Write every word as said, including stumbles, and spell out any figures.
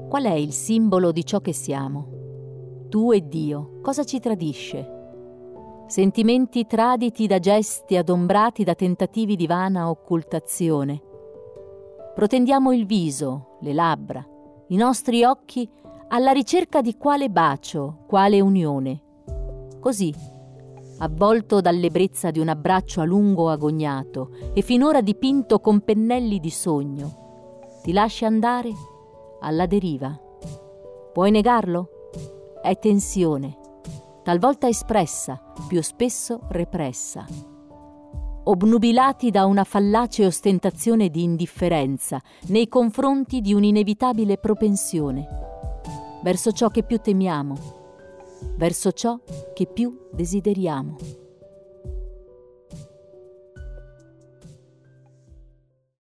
Qual è il simbolo di ciò che siamo? Tu e Dio, cosa ci tradisce? Sentimenti traditi da gesti adombrati da tentativi di vana occultazione. Protendiamo il viso, le labbra, i nostri occhi alla ricerca di quale bacio, quale unione. Così, avvolto dall'ebbrezza di un abbraccio a lungo agognato e finora dipinto con pennelli di sogno, ti lasci andare alla deriva. Puoi negarlo? È tensione, talvolta espressa, più spesso repressa. Obnubilati da una fallace ostentazione di indifferenza nei confronti di un'inevitabile propensione verso ciò che più temiamo, verso ciò che più desideriamo.